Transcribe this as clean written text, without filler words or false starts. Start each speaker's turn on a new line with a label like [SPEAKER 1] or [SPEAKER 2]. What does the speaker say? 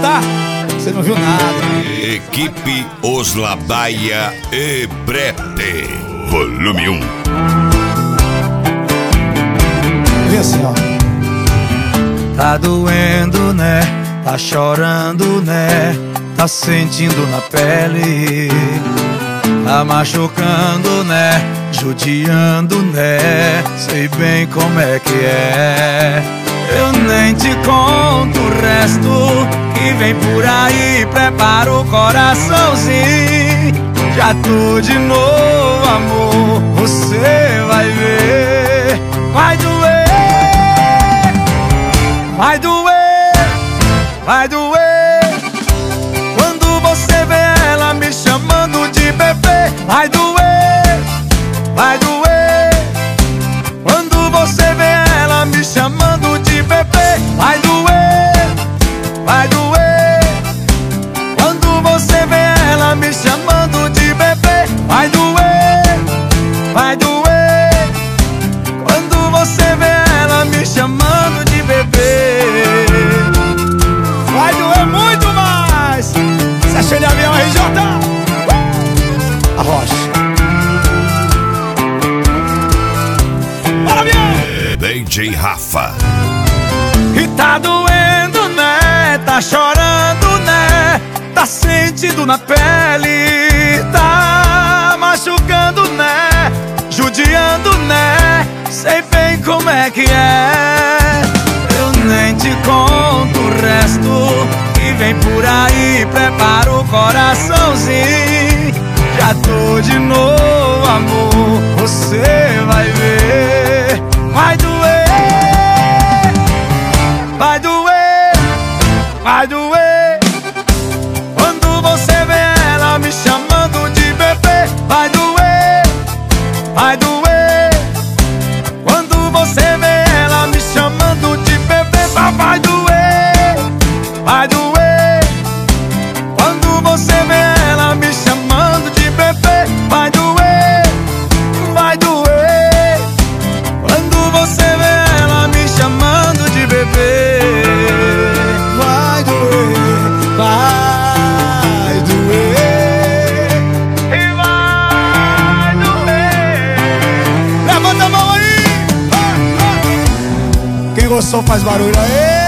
[SPEAKER 1] tá? Você não viu nada.
[SPEAKER 2] Equipe Osladaia e Brete, volume 1.
[SPEAKER 1] Vem assim, ó.
[SPEAKER 3] Tá doendo, né? Tá chorando, né? Tá sentindo na pele. Tá machucando, né? Judiando, né? Sei bem como é que é. Eu nem te conto o resto que vem por aí. Prepara o coraçãozinho. Já tô de novo, amor. Você vai ver. Vai doer. Vai doer. Vai doer. Quando você vê ela me chamando de bebê. Vai doer. Vai doer. Quando você vê ela me chamando de bebê. Vai doer. Vai doer. Quando você vê ela me chamando de bebê. Vai doer. Vai doer. Quando você vê ela me chamando de bebê.
[SPEAKER 1] Vai doer muito mais. Você achou de avião, RJ? A rocha. Bora, avião!
[SPEAKER 2] DJ Rafa.
[SPEAKER 3] E tá doendo, né? Tá chorando, né? Tá sentindo na pele. Tá machucando, né? Judiando, né? Sei bem como é que é. Eu nem te conto o resto que vem por aí. Prepara o coraçãozinho. Já tô de novo, amor. Você vai ver. Vai doer. Vai doer. Vai doer. Quando você vê ela me chamando de bebê. Vai doer. Vai doer. Quando você vê ela me chamando de bebê. Vai doer. Vai doer. Quando você vê ela me chamando de bebê. Vai doer. Vai doer. Quando você vê ela me chamando de bebê.
[SPEAKER 1] Vai doer. Vai doer.
[SPEAKER 3] E vai doer.
[SPEAKER 1] Levanta a mão aí. Quem gostou faz barulho aí.